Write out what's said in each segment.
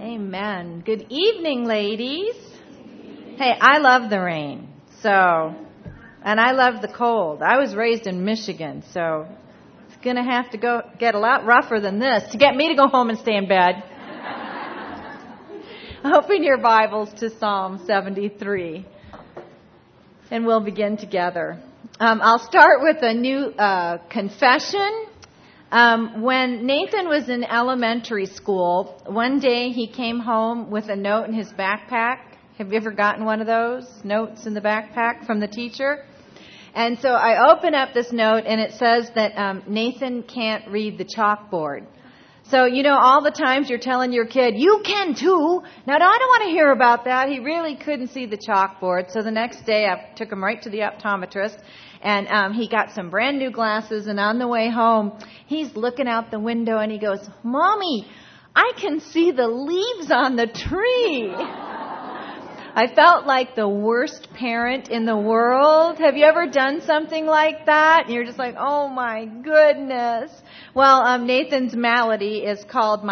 Amen. Good evening, ladies. Hey, I love the rain. And I love the cold. I was raised in Michigan, so it's going to have to get a lot rougher than this to get me to go home and stay in bed. Open your Bibles to Psalm 73, and we'll begin together. I'll start with a new confession. When Nathan was in elementary school, one day he came home with a note in his backpack. Have you ever gotten one of those notes in the backpack from the teacher? And so I open up this note, and it says that Nathan can't read the chalkboard. So, all the times you're telling your kid, you can too. Now, I don't want to hear about that. He really couldn't see the chalkboard. So the next day, I took him right to the optometrist, and he got some brand new glasses. And on the way home, he's looking out the window, and he goes, Mommy, I can see the leaves on the tree. I felt like the worst parent in the world. Have you ever done something like that? And you're just like, oh my goodness. Well, Nathan's malady is called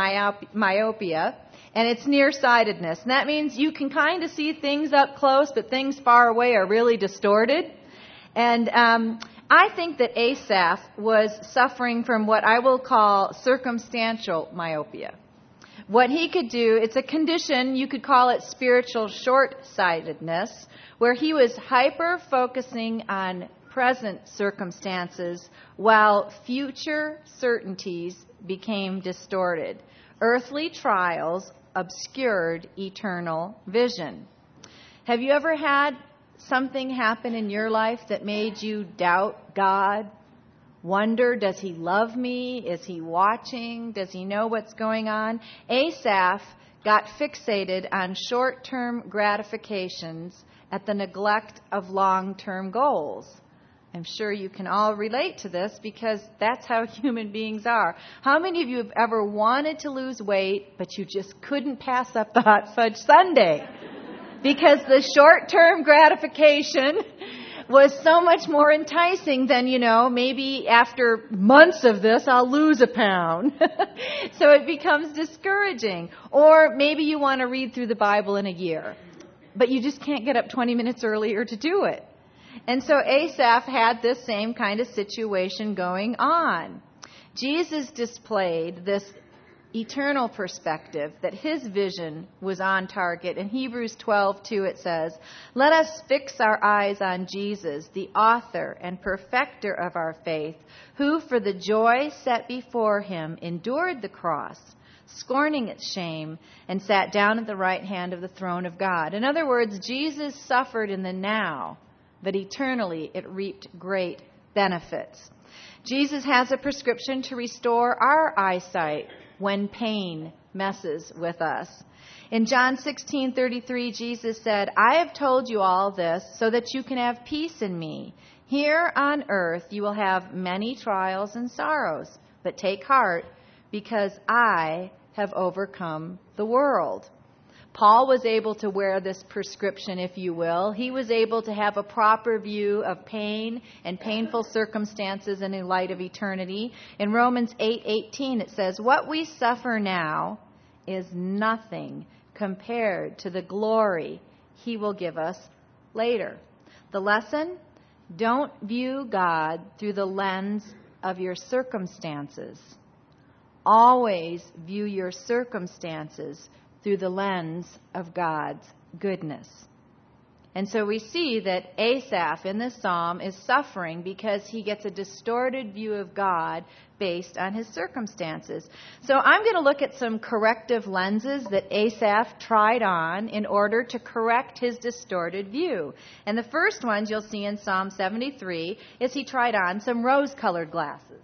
myopia, and it's nearsightedness. And that means you can kind of see things up close, but things far away are really distorted. And I think that Asaph was suffering from what I will call circumstantial myopia. What he could do, it's a condition, you could call it spiritual short-sightedness, where he was hyper-focusing on present circumstances while future certainties became distorted. Earthly trials obscured eternal vision. Have you ever had something happen in your life that made you doubt God? Wonder, does he love me? Is he watching? Does he know what's going on? Asaph got fixated on short-term gratifications at the neglect of long-term goals. I'm sure you can all relate to this because that's how human beings are. How many of you have ever wanted to lose weight, but you just couldn't pass up the hot fudge sundae? Because the short-term gratification was so much more enticing than, maybe after months of this, I'll lose a pound. So it becomes discouraging. Or maybe you want to read through the Bible in a year, but you just can't get up 20 minutes earlier to do it. And so Asaph had this same kind of situation going on. Jesus displayed this eternal perspective, that his vision was on target. In Hebrews 12:2 it says, "Let us fix our eyes on Jesus, the author and perfecter of our faith, who for the joy set before him endured the cross, scorning its shame, and sat down at the right hand of the throne of God." In other words, Jesus suffered in the now, but eternally it reaped great benefits. Jesus has a prescription to restore our eyesight when pain messes with us. In John 16:33, Jesus said, "I have told you all this so that you can have peace in me. Here on earth you will have many trials and sorrows, but take heart because I have overcome the world." Paul was able to wear this prescription, if you will. He was able to have a proper view of pain and painful circumstances in the light of eternity. In Romans 8:18 it says, "What we suffer now is nothing compared to the glory he will give us later." The lesson? Don't view God through the lens of your circumstances. Always view your circumstances through the lens of God's goodness. And so we see that Asaph in this psalm is suffering because he gets a distorted view of God based on his circumstances. So I'm going to look at some corrective lenses that Asaph tried on in order to correct his distorted view. And the first ones you'll see in Psalm 73 is he tried on some rose-colored glasses.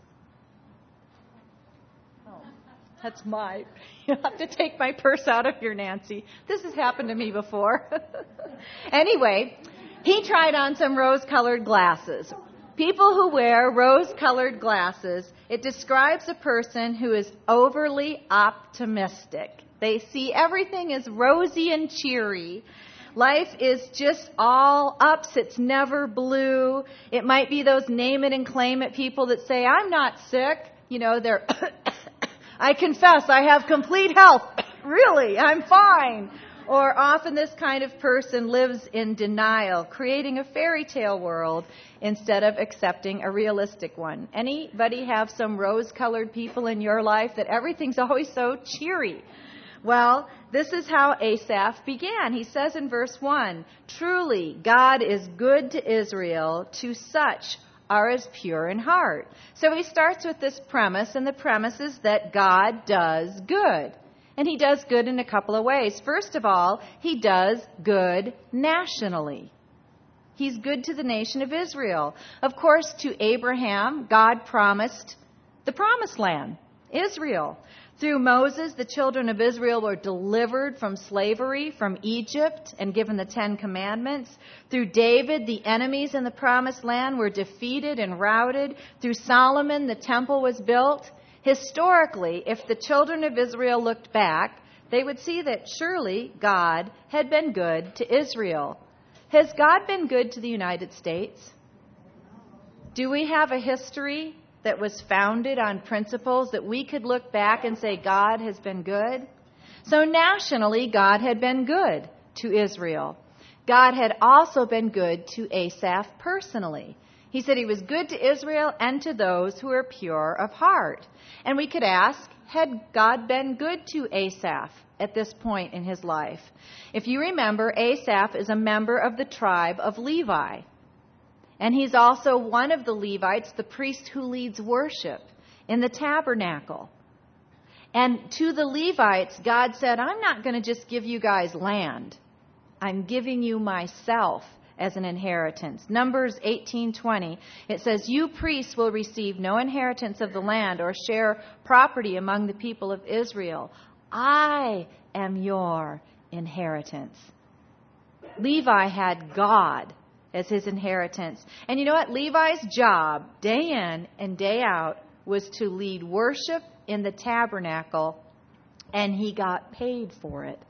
That's you'll have to take my purse out of here, Nancy. This has happened to me before. Anyway, he tried on some rose-colored glasses. People who wear rose-colored glasses, it describes a person who is overly optimistic. They see everything as rosy and cheery. Life is just all ups. It's never blue. It might be those name it and claim it people that say, I'm not sick. They're... I confess I have complete health. Really, I'm fine. Or often this kind of person lives in denial, creating a fairy tale world instead of accepting a realistic one. Anybody have some rose-colored people in your life that everything's always so cheery? Well, this is how Asaph began. He says in verse 1, "Truly, God is good to Israel, to such are as pure in heart." So he starts with this premise, and the premise is that God does good. And he does good in a couple of ways. First of all, he does good nationally. He's good to the nation of Israel. Of course, to Abraham, God promised the promised land, Israel. Through Moses, the children of Israel were delivered from slavery from Egypt and given the 10 Commandments. Through David, the enemies in the promised land were defeated and routed. Through Solomon, the temple was built. Historically, if the children of Israel looked back, they would see that surely God had been good to Israel. Has God been good to the United States? Do we have a history that was founded on principles that we could look back and say God has been good? So nationally, God had been good to Israel. God had also been good to Asaph personally. He said he was good to Israel and to those who are pure of heart. And we could ask, had God been good to Asaph at this point in his life? If you remember, Asaph is a member of the tribe of Levi. And he's also one of the Levites, the priest who leads worship in the tabernacle. And to the Levites, God said, I'm not going to just give you guys land. I'm giving you myself as an inheritance. Numbers 18:20, it says, "You priests will receive no inheritance of the land or share property among the people of Israel. I am your inheritance." Levi had God as his inheritance. And you know what? Levi's job, day in and day out, was to lead worship in the tabernacle, and he got paid for it.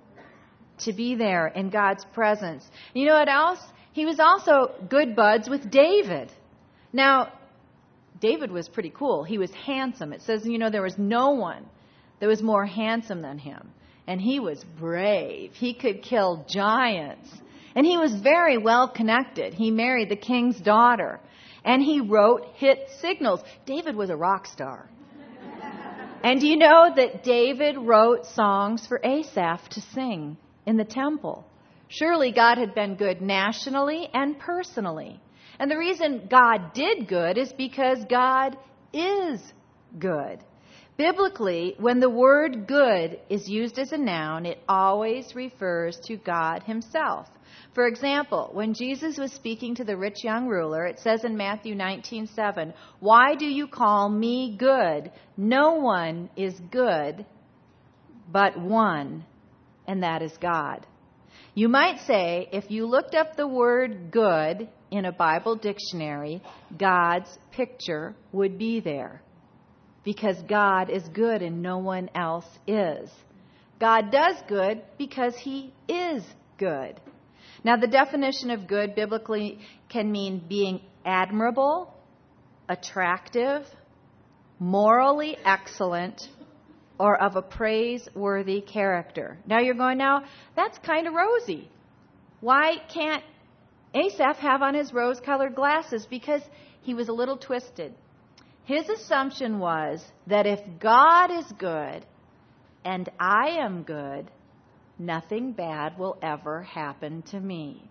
To be there in God's presence. You know what else? He was also good buds with David. Now, David was pretty cool. He was handsome. It says, there was no one that was more handsome than him. And he was brave. He could kill giants. And he was very well connected. He married the king's daughter. And he wrote hit signals. David was a rock star. And do you know that David wrote songs for Asaph to sing in the temple? Surely God had been good nationally and personally. And the reason God did good is because God is good. Biblically, when the word good is used as a noun, it always refers to God himself. For example, when Jesus was speaking to the rich young ruler, it says in Matthew 19:7, "Why do you call me good? No one is good but one, and that is God." You might say, if you looked up the word good in a Bible dictionary, God's picture would be there. Because God is good and no one else is. God does good because he is good. Now, the definition of good biblically can mean being admirable, attractive, morally excellent, or of a praiseworthy character. Now you're going, that's kind of rosy. Why can't Asaph have on his rose-colored glasses? Because he was a little twisted. His assumption was that if God is good and I am good, nothing bad will ever happen to me.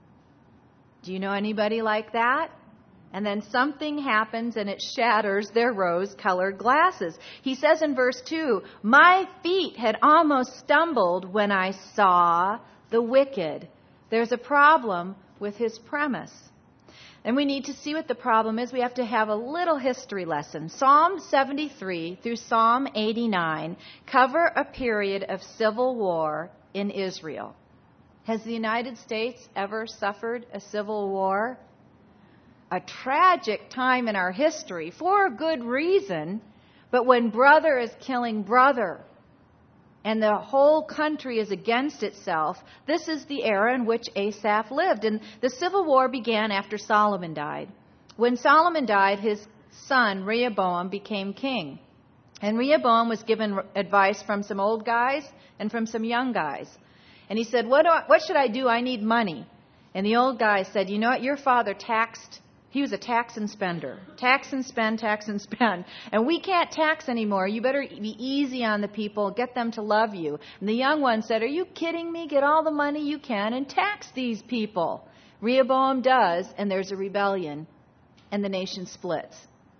Do you know anybody like that? And then something happens and it shatters their rose-colored glasses. He says in verse 2, "My feet had almost stumbled when I saw the wicked." There's a problem with his premise. And we need to see what the problem is. We have to have a little history lesson. Psalm 73 through Psalm 89 cover a period of civil war in Israel. Has the United States ever suffered a civil war? A tragic time in our history for a good reason, but when brother is killing brother and the whole country is against itself, this is the era in which Asaph lived. And the civil war began after Solomon died. When Solomon died, his son Rehoboam became king. And Rehoboam was given advice from some old guys and from some young guys. And he said, what should I do? I need money. And the old guy said, you know what? Your father taxed. He was a tax and spender. Tax and spend, tax and spend. And we can't tax anymore. You better be easy on the people. Get them to love you. And the young one said, are you kidding me? Get all the money you can and tax these people. Rehoboam does, and there's a rebellion. And the nation splits.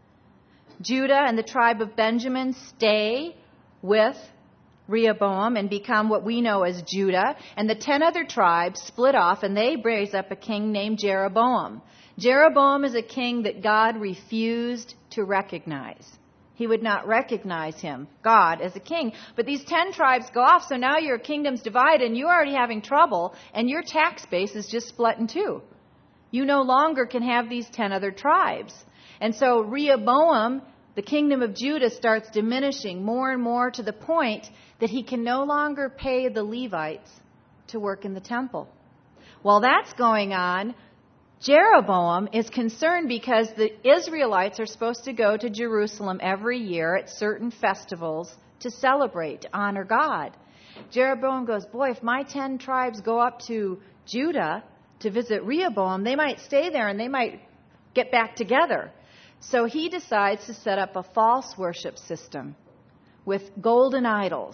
Judah and the tribe of Benjamin stay with Rehoboam and become what we know as Judah. And the 10 other tribes split off, and they raise up a king named Jeroboam. Jeroboam is a king that God refused to recognize. He would not recognize him, God, as a king. But these 10 tribes go off, so now your kingdom's divided, and you're already having trouble, and your tax base is just split in two. You no longer can have these 10 other tribes. And so Rehoboam, the kingdom of Judah, starts diminishing more and more to the point that he can no longer pay the Levites to work in the temple. While that's going on, Jeroboam is concerned because the Israelites are supposed to go to Jerusalem every year at certain festivals to celebrate, to honor God. Jeroboam goes, boy, if my 10 tribes go up to Judah to visit Rehoboam, they might stay there and they might get back together. So he decides to set up a false worship system with golden idols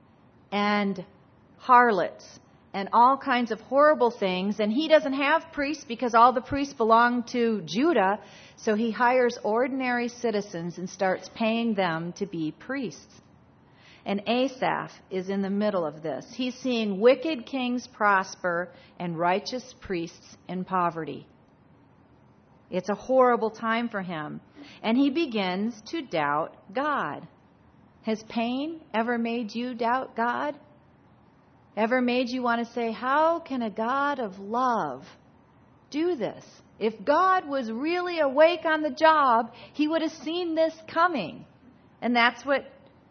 and harlots and all kinds of horrible things. And he doesn't have priests because all the priests belong to Judah. So he hires ordinary citizens and starts paying them to be priests. And Asaph is in the middle of this. He's seeing wicked kings prosper and righteous priests in poverty. It's a horrible time for him. And he begins to doubt God. Has pain ever made you doubt God? Ever made you want to say, how can a God of love do this? If God was really awake on the job, he would have seen this coming. And that's what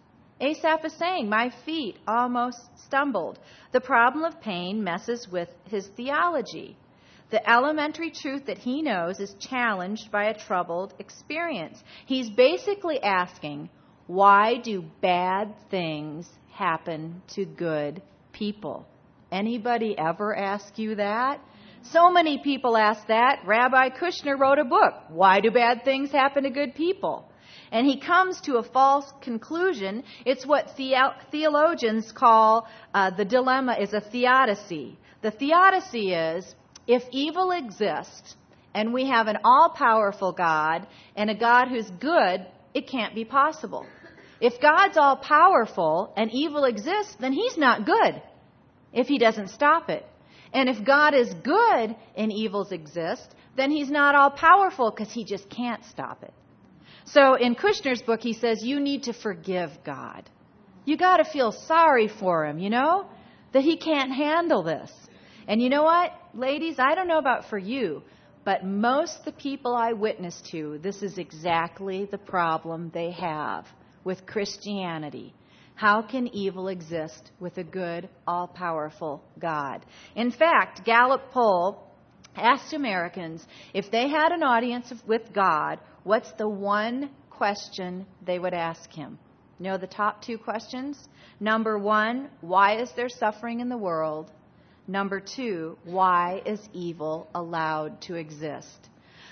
Asaph is saying. My feet almost stumbled. The problem of pain messes with his theology. The elementary truth that he knows is challenged by a troubled experience. He's basically asking, why do bad things happen to good people? Anybody ever ask you that? So many people ask that. Rabbi Kushner wrote a book, Why Do Bad Things Happen to Good People? And he comes to a false conclusion. It's what theologians call the dilemma is a theodicy. The theodicy is, if evil exists and we have an all-powerful God and a God who's good, it can't be possible. If God's all-powerful and evil exists, then he's not good if he doesn't stop it. And if God is good and evils exist, then he's not all-powerful because he just can't stop it. So in Kushner's book, he says, you need to forgive God. You got to feel sorry for him, that he can't handle this. And you know what, ladies, I don't know about for you, but most of the people I witness to, this is exactly the problem they have with Christianity. How can evil exist with a good, all-powerful God? In fact, Gallup poll asked Americans if they had an audience with God, what's the one question they would ask him? You know the top 2 questions? Number 1, why is there suffering in the world? Number 2, why is evil allowed to exist?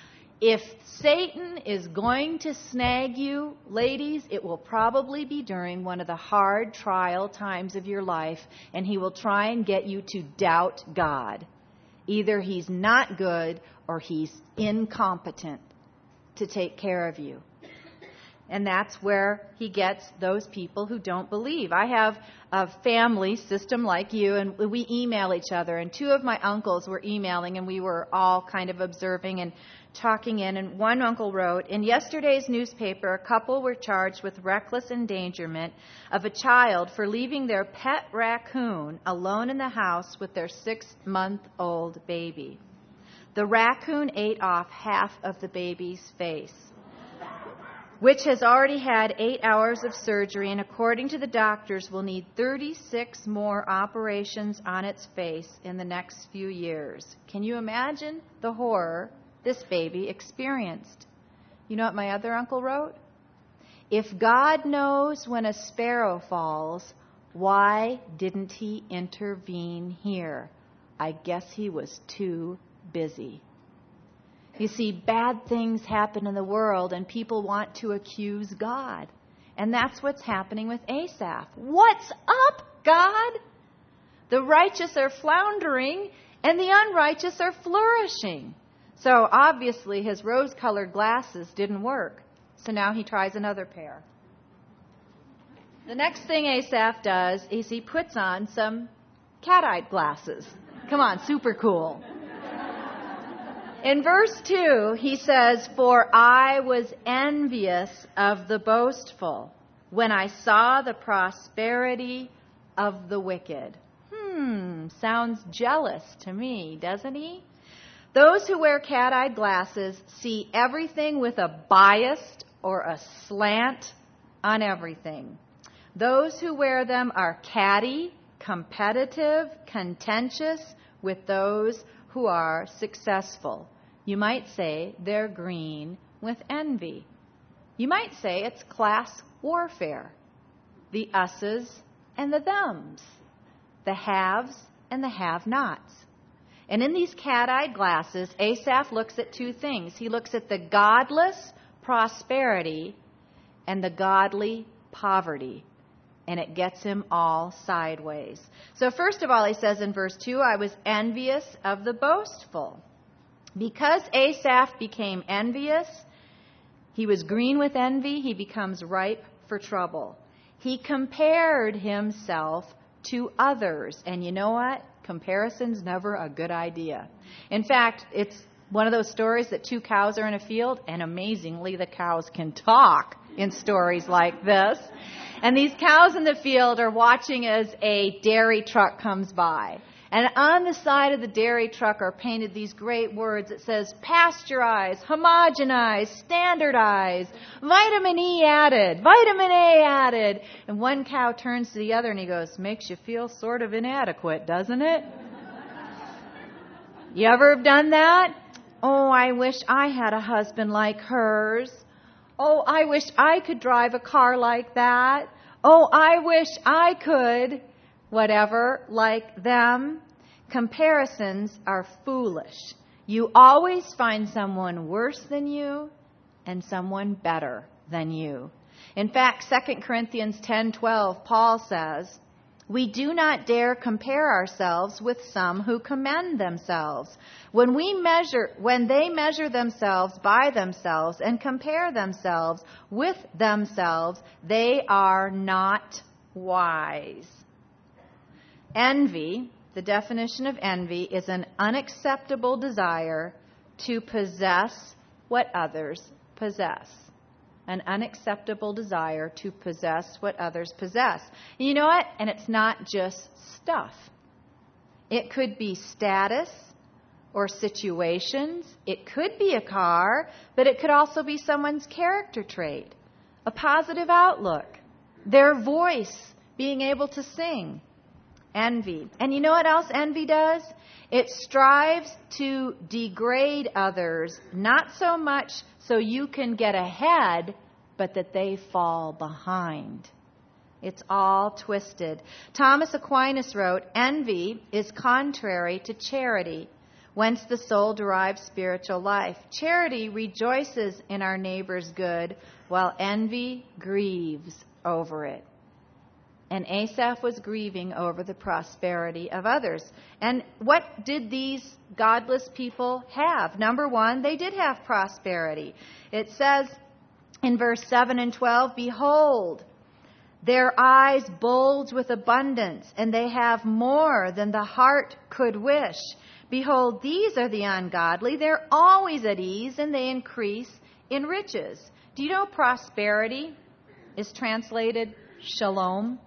If Satan is going to snag you, ladies, it will probably be during one of the hard trial times of your life, and he will try and get you to doubt God. Either he's not good or he's incompetent to take care of you. And that's where he gets those people who don't believe. I have a family system like you, and we email each other. And 2 of my uncles were emailing, and we were all kind of observing and talking in. And one uncle wrote, in yesterday's newspaper, a couple were charged with reckless endangerment of a child for leaving their pet raccoon alone in the house with their 6-month-old baby. The raccoon ate off half of the baby's face, which has already had 8 hours of surgery, and according to the doctors, will need 36 more operations on its face in the next few years. Can you imagine the horror this baby experienced? You know what my other uncle wrote? If God knows when a sparrow falls, why didn't he intervene here? I guess he was too busy. You see, bad things happen in the world and people want to accuse God. And that's what's happening with Asaph. What's up, God? The righteous are floundering and the unrighteous are flourishing. So obviously his rose-colored glasses didn't work. So now he tries another pair. The next thing Asaph does is he puts on some cat-eyed glasses. Come on, super cool. In verse 2, he says, "For I was envious of the boastful when I saw the prosperity of the wicked." Sounds jealous to me, doesn't he? Those who wear cat-eyed glasses see everything with a bias or a slant on everything. Those who wear them are catty, competitive, contentious with those who are successful. You might say they're green with envy. You might say it's class warfare. The us's and the them's. The haves and the have-nots. And in these cat-eyed glasses, Asaph looks at two things. He looks at the godless prosperity and the godly poverty. And it gets him all sideways. So first of all, he says in verse 2, "I was envious of the boastful." Because Asaph became envious, he was green with envy, he becomes ripe for trouble. He compared himself to others. And you know what? Comparison's never a good idea. In fact, it's one of those stories that two cows are in a field, and amazingly, the cows can talk in stories like this. And these cows in the field are watching as a dairy truck comes by. And on the side of the dairy truck are painted these great words. It says, "Pasteurized, homogenized, standardized, vitamin E added, vitamin A added." And one cow turns to the other and he goes, "Makes you feel sort of inadequate, doesn't it?" You ever have done that? "Oh, I wish I had a husband like hers. Oh, I wish I could drive a car like that. Oh, I wish I could," whatever, like them. Comparisons are foolish. You always find someone worse than you and someone better than you. In fact, 2 Corinthians 10:12, Paul says, "We do not dare compare ourselves with some who commend themselves. When they measure themselves by themselves and compare themselves with themselves, they are not wise." Envy, the definition of envy, is an unacceptable desire to possess what others possess. An unacceptable desire to possess what others possess. You know what? And it's not just stuff. It could be status or situations. It could be a car, but it could also be someone's character trait, a positive outlook, their voice, being able to sing. Envy. And you know what else envy does? It strives to degrade others, not so much so you can get ahead, but that they fall behind. It's all twisted. Thomas Aquinas wrote, "Envy is contrary to charity, whence the soul derives spiritual life. Charity rejoices in our neighbor's good, while envy grieves over it." And Asaph was grieving over the prosperity of others. And what did these godless people have? Number one, they did have prosperity. It says in verse 7 and 12, "Behold, their eyes bulge with abundance, and they have more than the heart could wish. Behold, these are the ungodly. They're always at ease, and they increase in riches." Do you know prosperity is translated shalom?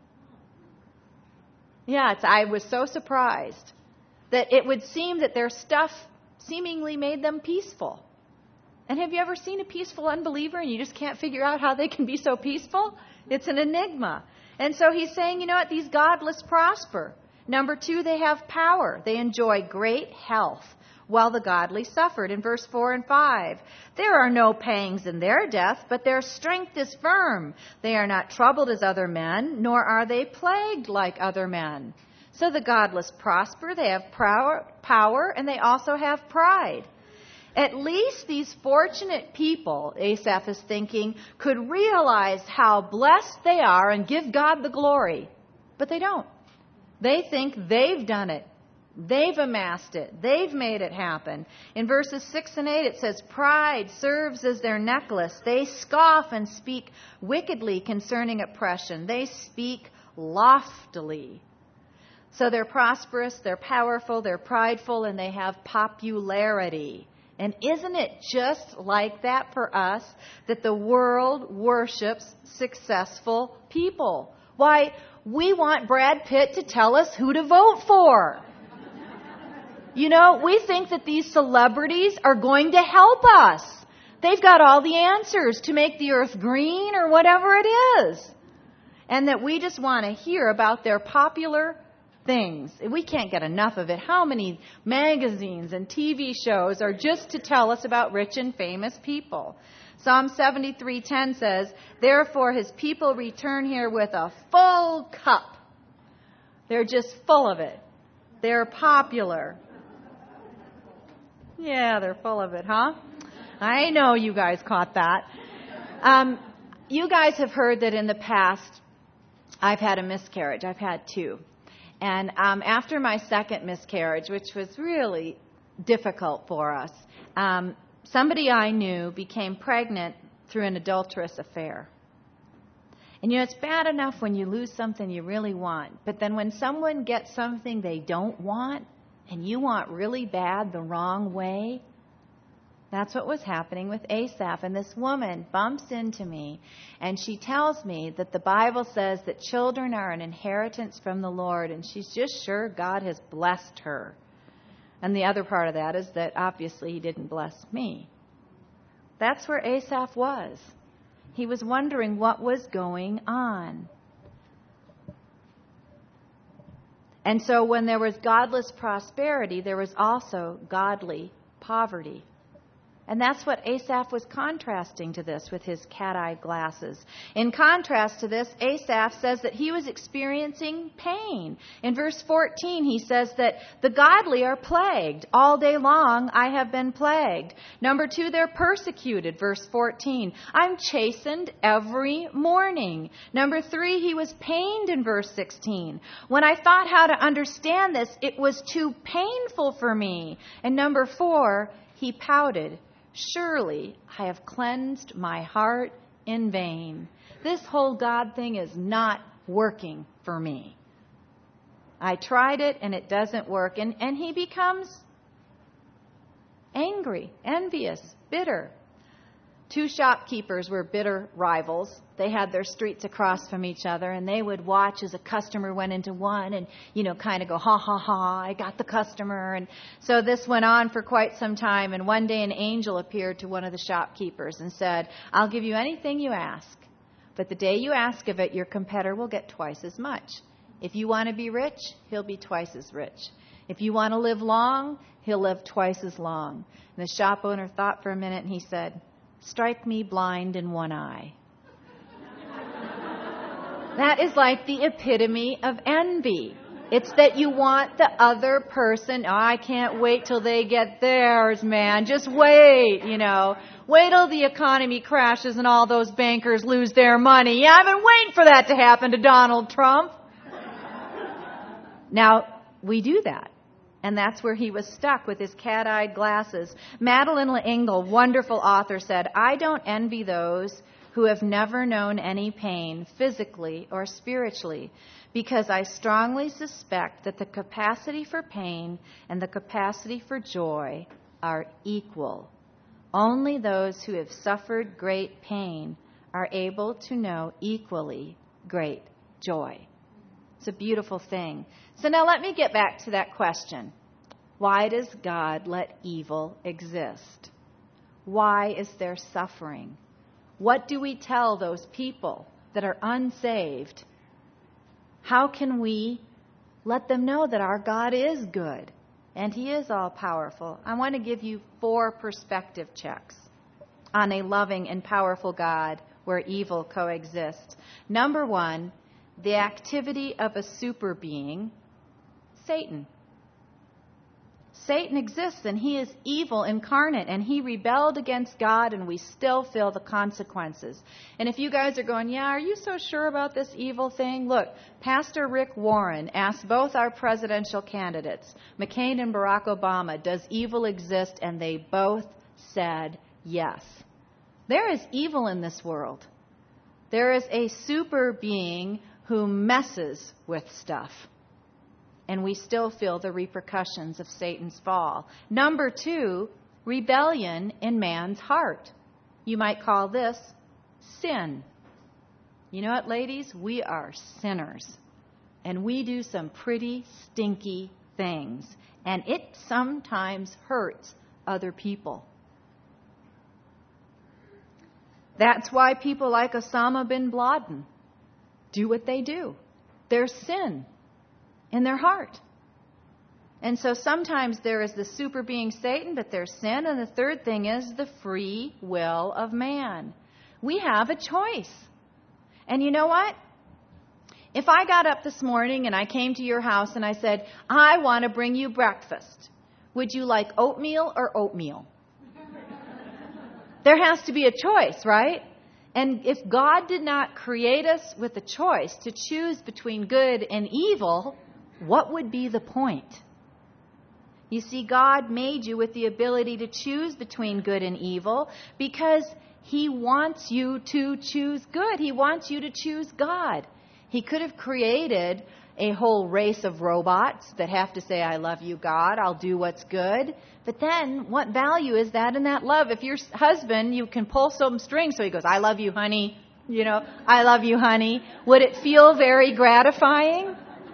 Yeah, I was so surprised that it would seem that their stuff seemingly made them peaceful. And have you ever seen a peaceful unbeliever and you just can't figure out how they can be so peaceful? It's an enigma. And so he's saying, you know what, these godless prosper. Number two, they have power. They enjoy great health. while the godly suffered. In verse 4 and 5, there are no pangs in their death, but their strength is firm. They are not troubled as other men, nor are they plagued like other men. So the godless prosper, they have power, and they also have pride. At least these fortunate people, Asaph is thinking, could realize how blessed they are and give God the glory. But they don't. They think they've done it. They've amassed it. They've made it happen. In verses 6 and 8 it says, pride serves as their necklace. They scoff and speak wickedly concerning oppression. They speak loftily. So they're prosperous, they're powerful, they're prideful, and they have popularity. And isn't it just like that for us, that the world worships successful people? Why, we want Brad Pitt to tell us who to vote for. You know, we think that these celebrities are going to help us. They've got all the answers to make the earth green or whatever it is. And that we just want to hear about their popular things. We can't get enough of it. How many magazines and TV shows are just to tell us about rich and famous people? Psalm 73:10 says, therefore his people return here with a full cup. They're just full of it. They're popular. Yeah, they're full of it, huh? I know you guys caught that. You guys have heard that in the past I've had a miscarriage. I've had 2. And after my second miscarriage, which was really difficult for us, somebody I knew became pregnant through an adulterous affair. And, you know, it's bad enough when you lose something you really want. But then when someone gets something they don't want, and you want really bad the wrong way, that's what was happening with Asaph. And this woman bumps into me, and she tells me that the Bible says that children are an inheritance from the Lord, and she's just sure God has blessed her. And the other part of that is that obviously he didn't bless me. That's where Asaph was. He was wondering what was going on. And so when there was godless prosperity, there was also godly poverty. And that's what Asaph was contrasting to this with his cat-eye glasses. In contrast to this, Asaph says that he was experiencing pain. In verse 14, he says that the godly are plagued. All day long I have been plagued. Number 2, they're persecuted. Verse 14, I'm chastened every morning. Number 3, he was pained in verse 16. When I thought how to understand this, it was too painful for me. And number 4, he pouted. Surely I have cleansed my heart in vain. This whole God thing is not working for me. I tried it and it doesn't work. And he becomes angry, envious, bitter. 2 shopkeepers were bitter rivals. They had their streets across from each other, and they would watch as a customer went into one and, kind of go, ha, ha, ha, I got the customer. And so this went on for quite some time, and one day an angel appeared to one of the shopkeepers and said, I'll give you anything you ask, but the day you ask of it, your competitor will get twice as much. If you want to be rich, he'll be twice as rich. If you want to live long, he'll live twice as long. And the shop owner thought for a minute, and he said, strike me blind in one eye. That is like the epitome of envy. It's that you want the other person, I can't wait till they get theirs, man. Just wait, Wait till the economy crashes and all those bankers lose their money. Yeah, I've been waiting for that to happen to Donald Trump. Now, we do that. And that's where he was stuck with his cat-eyed glasses. Madeleine L'Engle, wonderful author, said, I don't envy those who have never known any pain, physically or spiritually, because I strongly suspect that the capacity for pain and the capacity for joy are equal. Only those who have suffered great pain are able to know equally great joy. It's a beautiful thing. So now let me get back to that question. Why does God let evil exist? Why is there suffering? What do we tell those people that are unsaved? How can we let them know that our God is good and He is all-powerful. I want to give you 4 perspective checks on a loving and powerful God where evil coexists. Number 1, the activity of a super being, Satan. Satan exists, and he is evil incarnate, and he rebelled against God, and we still feel the consequences. And if you guys are going, yeah, are you so sure about this evil thing? Look, Pastor Rick Warren asked both our presidential candidates, McCain and Barack Obama, does evil exist? And they both said yes. There is evil in this world. There is a super being who messes with stuff. And we still feel the repercussions of Satan's fall. Number 2, rebellion in man's heart. You might call this sin. You know what, ladies? We are sinners. And we do some pretty stinky things. And it sometimes hurts other people. That's why people like Osama bin Laden do what they do. There's sin in their heart. And so sometimes there is the super being Satan, but there's sin. And the third thing is the free will of man. We have a choice. And you know what? If I got up this morning and I came to your house and I said, I want to bring you breakfast, would you like oatmeal or oatmeal? There has to be a choice, right? And if God did not create us with a choice to choose between good and evil, what would be the point? You see, God made you with the ability to choose between good and evil because He wants you to choose good. He wants you to choose God. He could have created a whole race of robots that have to say, I love you, God, I'll do what's good. But then, what value is that in that love? If your husband, you can pull some strings, so he goes, I love you, honey, I love you, honey. Would it feel very gratifying?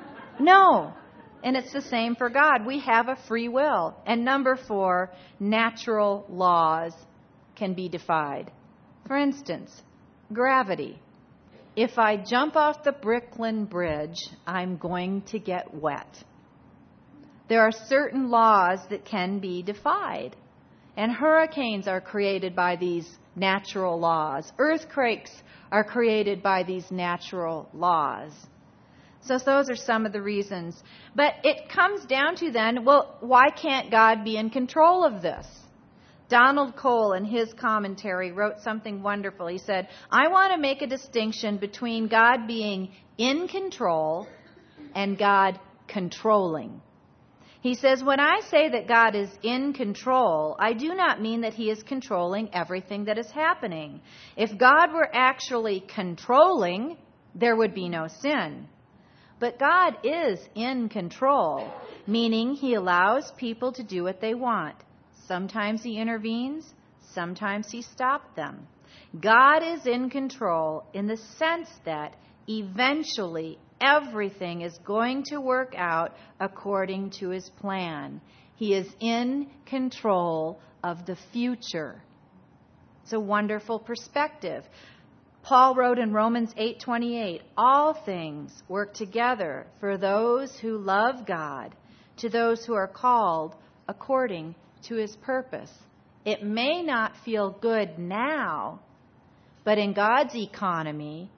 No. And it's the same for God. We have a free will. And number 4, natural laws can be defied. For instance, gravity. If I jump off the Brooklyn Bridge, I'm going to get wet. There are certain laws that can be defied. And hurricanes are created by these natural laws. Earthquakes are created by these natural laws. So those are some of the reasons. But it comes down to then, well, why can't God be in control of this? Donald Cole, in his commentary, wrote something wonderful. He said, I want to make a distinction between God being in control and God controlling. He says, when I say that God is in control, I do not mean that He is controlling everything that is happening. If God were actually controlling, there would be no sin. But God is in control, meaning He allows people to do what they want. Sometimes He intervenes, sometimes He stops them. God is in control in the sense that eventually everything is going to work out according to His plan. He is in control of the future. It's a wonderful perspective. Paul wrote in Romans 8:28, all things work together for those who love God, to those who are called according to His purpose. It may not feel good now, but in God's economy,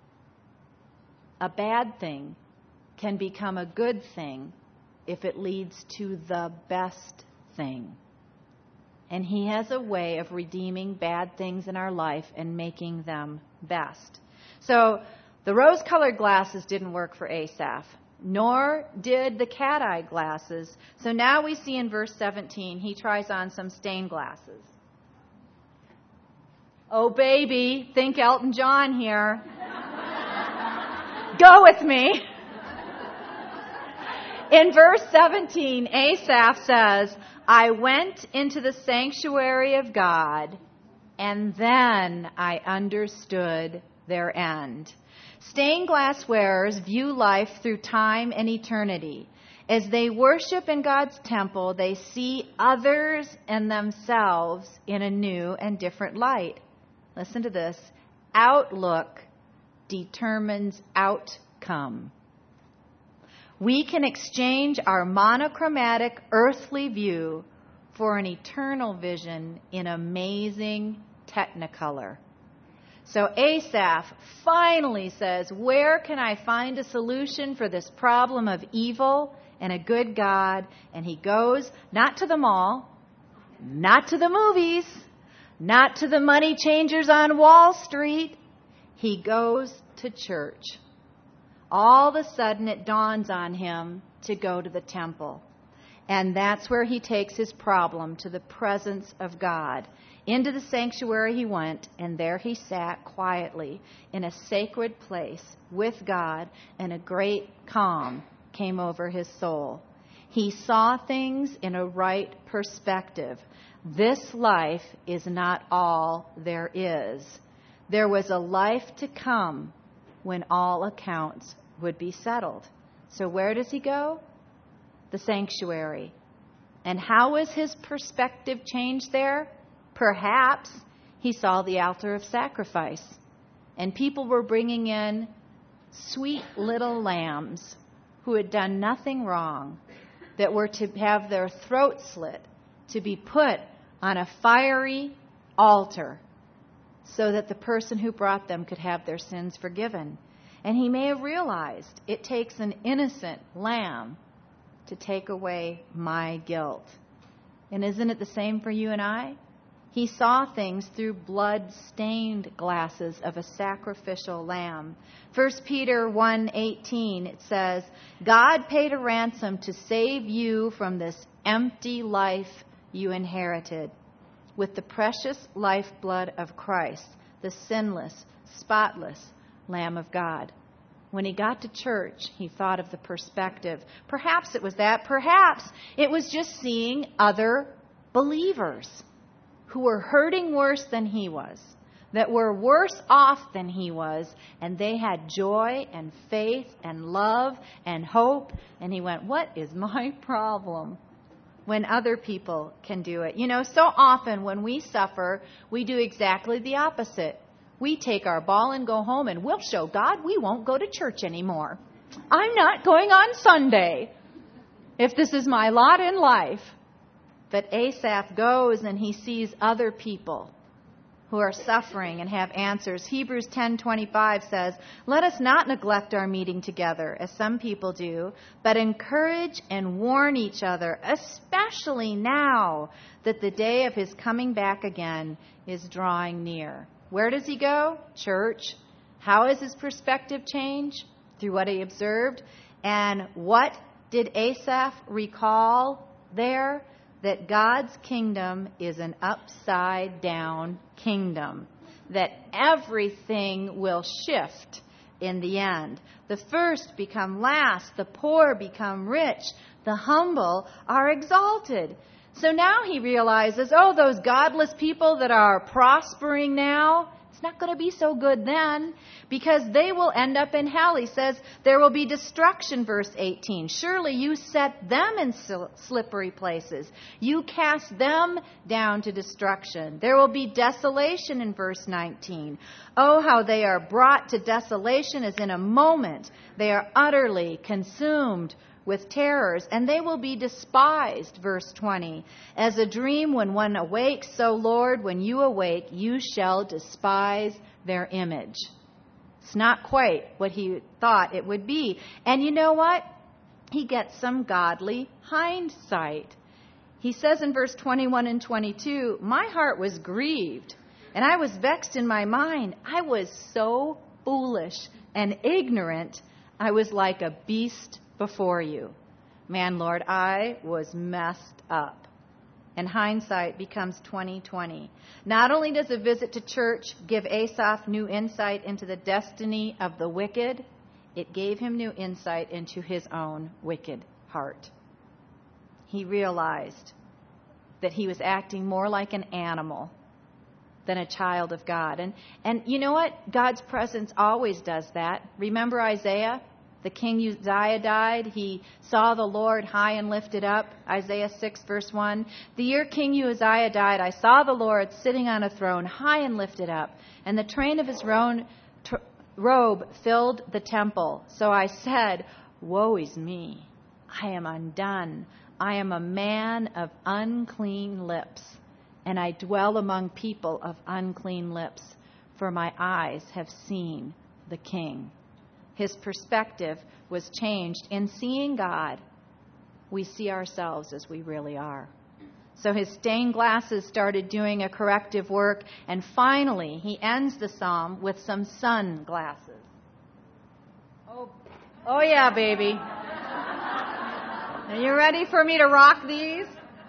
a bad thing can become a good thing if it leads to the best thing. And He has a way of redeeming bad things in our life and making them best. So the rose-colored glasses didn't work for Asaph, nor did the cat-eye glasses. So now we see in verse 17, he tries on some stained glasses. Oh, baby, think Elton John here. Go with me. In verse 17, Asaph says, I went into the sanctuary of God, and then I understood their end. Stained glass wearers view life through time and eternity. As they worship in God's temple, they see others and themselves in a new and different light. Listen to this. Outlook determines outcome. we can exchange our monochromatic earthly view for an eternal vision in amazing technicolor. So Asaph finally says, where can I find a solution for this problem of evil and a good God? And he goes not to the mall, not to the movies, not to the money changers on Wall Street. He goes to church. All of a sudden it dawns on him to go to the temple. And that's where he takes his problem to the presence of God. Into the sanctuary he went, and there he sat quietly in a sacred place with God, and a great calm came over his soul. He saw things in a right perspective. This life is not all there is. There was a life to come when all accounts would be settled. So where does he go? The sanctuary. And how was his perspective changed there? Perhaps he saw the altar of sacrifice, and people were bringing in sweet little lambs who had done nothing wrong, that were to have their throat slit, to be put on a fiery altar so that the person who brought them could have their sins forgiven. And he may have realized it takes an innocent lamb to take away my guilt. And isn't it the same for you and I? He saw things through blood-stained glasses of a sacrificial lamb. 1 Peter 1:18, it says, God paid a ransom to save you from this empty life you inherited with the precious lifeblood of Christ, the sinless, spotless Lamb of God. When he got to church, he thought of the perspective. Perhaps it was that. Perhaps it was just seeing other believers who were hurting worse than he was, that were worse off than he was, and they had joy and faith and love and hope. And he went, what is my problem? When other people can do it. You know, so often when we suffer, we do exactly the opposite. We take our ball and go home, and we'll show God we won't go to church anymore. I'm not going on Sunday if this is my lot in life. But Asaph goes and he sees other people who are suffering and have answers. Hebrews 10:25 says, let us not neglect our meeting together, as some people do, but encourage and warn each other, especially now that the day of his coming back again is drawing near. Where does he go? Church. How has his perspective changed? Through what he observed. And what did Asaph recall there? That God's kingdom is an upside down kingdom. That everything will shift in the end. The first become last. The poor become rich. The humble are exalted. So now he realizes, oh, those godless people that are prospering now, it's not going to be so good then, because they will end up in hell. He says there will be destruction, verse 18. Surely you set them in slippery places. You cast them down to destruction. There will be desolation in verse 19. Oh, how they are brought to desolation as in a moment. They are utterly consumed with terrors, and they will be despised, verse 20. As a dream when one awakes, so Lord, when you awake, you shall despise their image. It's not quite what he thought it would be. And you know what? He gets some godly hindsight. He says in verse 21 and 22, my heart was grieved, and I was vexed in my mind. I was so foolish and ignorant, I was like a beast before you. Man, Lord, I was messed up. And hindsight becomes 20/20. Not only does a visit to church give Asaph new insight into the destiny of the wicked, it gave him new insight into his own wicked heart. He realized that he was acting more like an animal than a child of God. And you know what? God's presence always does that. Remember Isaiah? The king Uzziah died. He saw the Lord high and lifted up. Isaiah 6, verse 1. The year King Uzziah died, I saw the Lord sitting on a throne, high and lifted up, and the train of his robe filled the temple. So I said, Woe is me. I am undone. I am a man of unclean lips, and I dwell among people of unclean lips, for my eyes have seen the King. His perspective was changed. In seeing God, we see ourselves as we really are. So his stained glasses started doing a corrective work, and finally he ends the psalm with some sunglasses. Oh yeah, baby. Are you ready for me to rock these?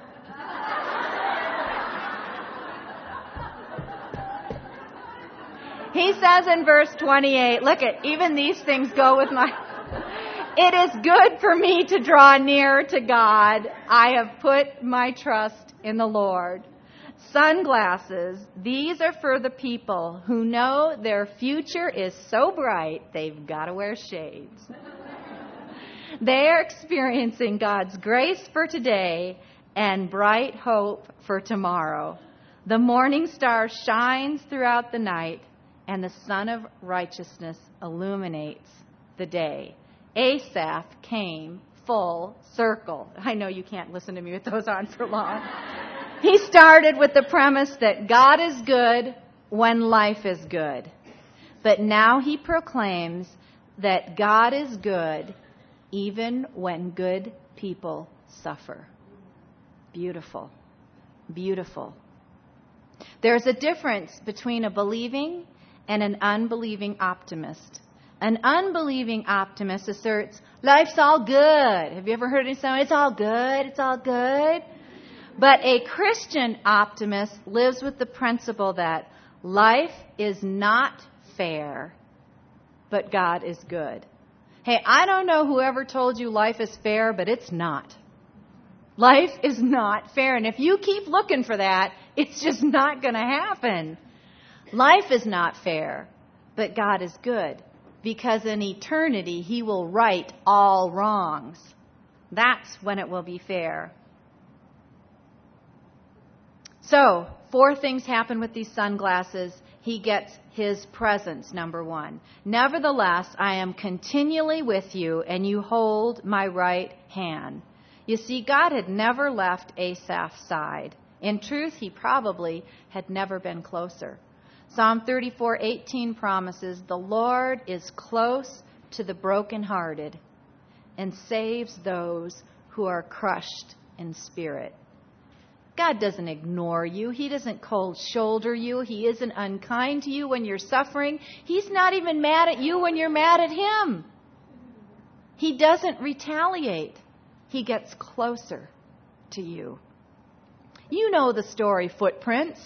He says in verse 28, look at, even these things go with my... It is good for me to draw near to God. I have put my trust in the Lord. Sunglasses, these are for the people who know their future is so bright, they've got to wear shades. They are experiencing God's grace for today and bright hope for tomorrow. The morning star shines throughout the night, and the sun of righteousness illuminates the day. Asaph came full circle. I know you can't listen to me with those on for long. He started with the premise that God is good when life is good. But now he proclaims that God is good even when good people suffer. Beautiful. Beautiful. There's a difference between a believing and an unbelieving optimist. An unbelieving optimist asserts, life's all good. Have you ever heard it say, it's all good, it's all good? But a Christian optimist lives with the principle that life is not fair, but God is good. Hey, I don't know whoever told you life is fair, but it's not. Life is not fair. And if you keep looking for that, it's just not going to happen. Life is not fair, but God is good. Because in eternity, he will right all wrongs. That's when it will be fair. So, 4 things happen with these sunglasses. He gets his presence, number 1. Nevertheless, I am continually with you, and you hold my right hand. You see, God had never left Asaph's side. In truth, he probably had never been closer. Psalm 34:18 promises, the Lord is close to the brokenhearted and saves those who are crushed in spirit. God doesn't ignore you. He doesn't cold shoulder you. He isn't unkind to you when you're suffering. He's not even mad at you when you're mad at him. He doesn't retaliate. He gets closer to you. You know the story, Footprints.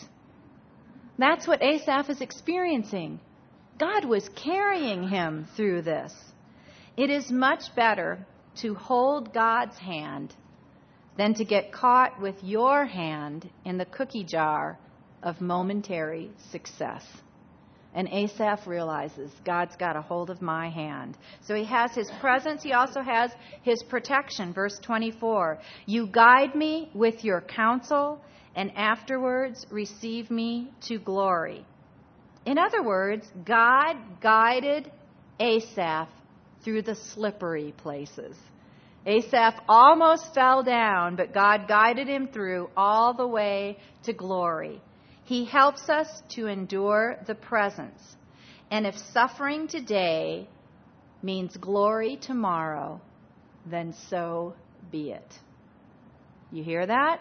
That's what Asaph is experiencing. God was carrying him through this. It is much better to hold God's hand than to get caught with your hand in the cookie jar of momentary success. And Asaph realizes, God's got a hold of my hand. So he has his presence. He also has his protection. Verse 24, you guide me with your counsel, and afterwards receive me to glory. In other words, God guided Asaph through the slippery places. Asaph almost fell down, but God guided him through all the way to glory. He helps us to endure the presence. And if suffering today means glory tomorrow, then so be it. You hear that?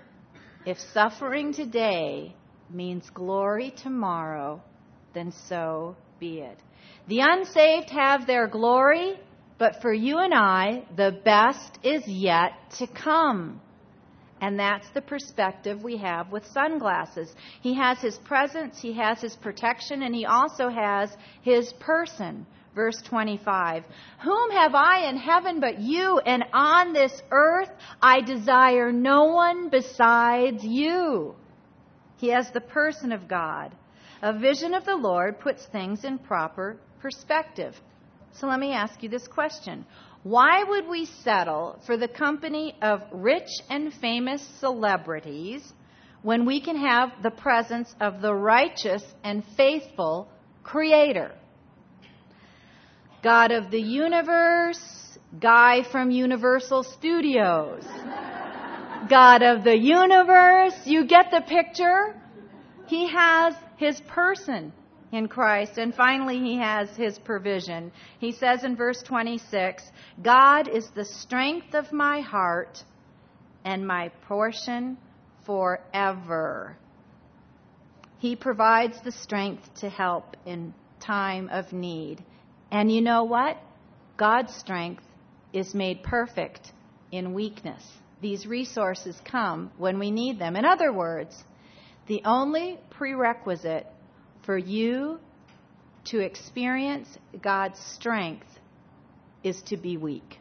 If suffering today means glory tomorrow, then so be it. The unsaved have their glory, but for you and I, the best is yet to come. And that's the perspective we have with sunglasses. He has his presence, he has his protection, and he also has his person. Verse 25, whom have I in heaven but you, and on this earth I desire no one besides you. He has the person of God. A vision of the Lord puts things in proper perspective. So let me ask you this question. Why would we settle for the company of rich and famous celebrities when we can have the presence of the righteous and faithful Creator? God of the universe, guy from Universal Studios, God of the universe. You get the picture? He has his person in Christ. And finally, he has his provision. He says in verse 26, God is the strength of my heart and my portion forever. He provides the strength to help in time of need. And you know what? God's strength is made perfect in weakness. These resources come when we need them. In other words, the only prerequisite for you to experience God's strength is to be weak.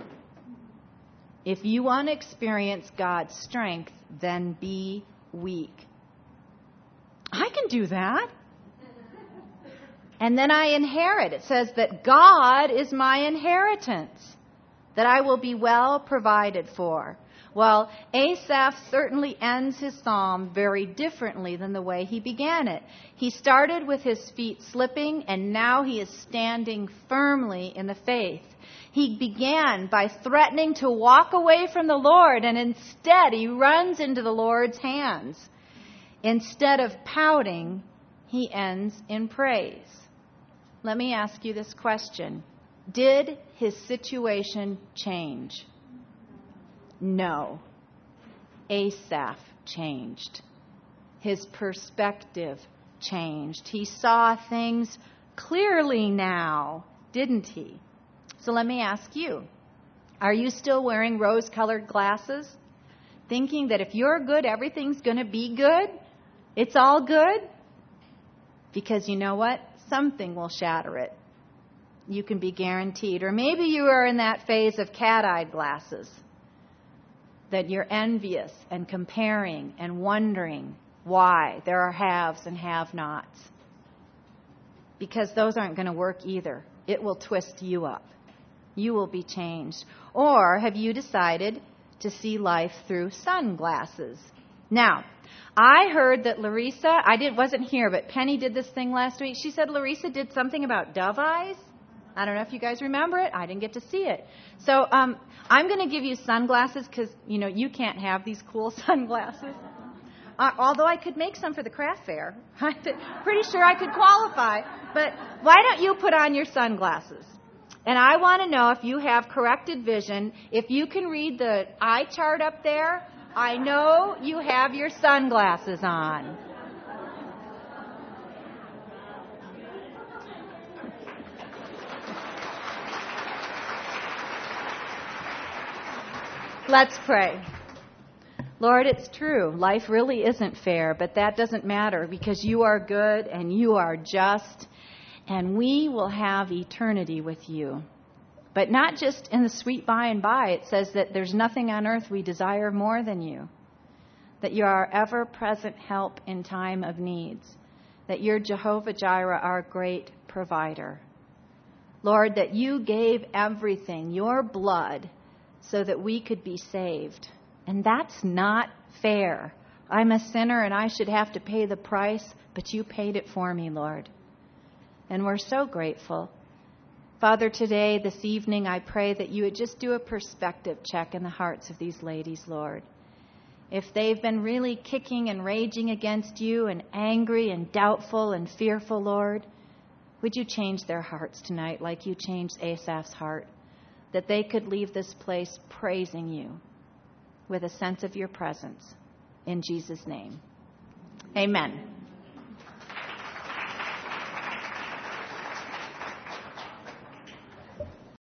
If you want to experience God's strength, then be weak. I can do that. And then I inherit. It says that God is my inheritance, that I will be well provided for. Well, Asaph certainly ends his psalm very differently than the way he began it. He started with his feet slipping, and now he is standing firmly in the faith. He began by threatening to walk away from the Lord, and instead he runs into the Lord's hands. Instead of pouting, he ends in praise. Let me ask you this question. Did his situation change? No. Asaph changed. His perspective changed. He saw things clearly now, didn't he? So let me ask you, are you still wearing rose-colored glasses, thinking that if you're good, everything's going to be good? It's all good? Because you know what? Something will shatter it. You can be guaranteed. Or maybe you are in that phase of cat-eyed glasses, that you're envious and comparing and wondering why there are haves and have-nots. Because those aren't going to work either. It will twist you up. You will be changed. Or have you decided to see life through sunglasses? Now, I heard that Larissa, wasn't here, but Penny did this thing last week. She said Larissa did something about dove eyes. I don't know if you guys remember it. I didn't get to see it. So I'm going to give you sunglasses because, you can't have these cool sunglasses. Although I could make some for the craft fair. I'm pretty sure I could qualify. But why don't you put on your sunglasses? And I want to know if you have corrected vision. If you can read the eye chart up there, I know you have your sunglasses on. Let's pray. Lord, it's true. Life really isn't fair, but that doesn't matter because you are good and you are just, and we will have eternity with you. But not just in the sweet by and by. It says that there's nothing on earth we desire more than you, that you are our ever-present help in time of needs, that you're Jehovah Jireh, our great provider. Lord, that you gave everything, your blood, so that we could be saved. And that's not fair. I'm a sinner and I should have to pay the price, but you paid it for me, Lord. And we're so grateful. Father, today, this evening, I pray that you would just do a perspective check in the hearts of these ladies, Lord. If they've been really kicking and raging against you and angry and doubtful and fearful, Lord, would you change their hearts tonight like you changed Asaph's heart, that they could leave this place praising you with a sense of your presence. In Jesus' name, amen.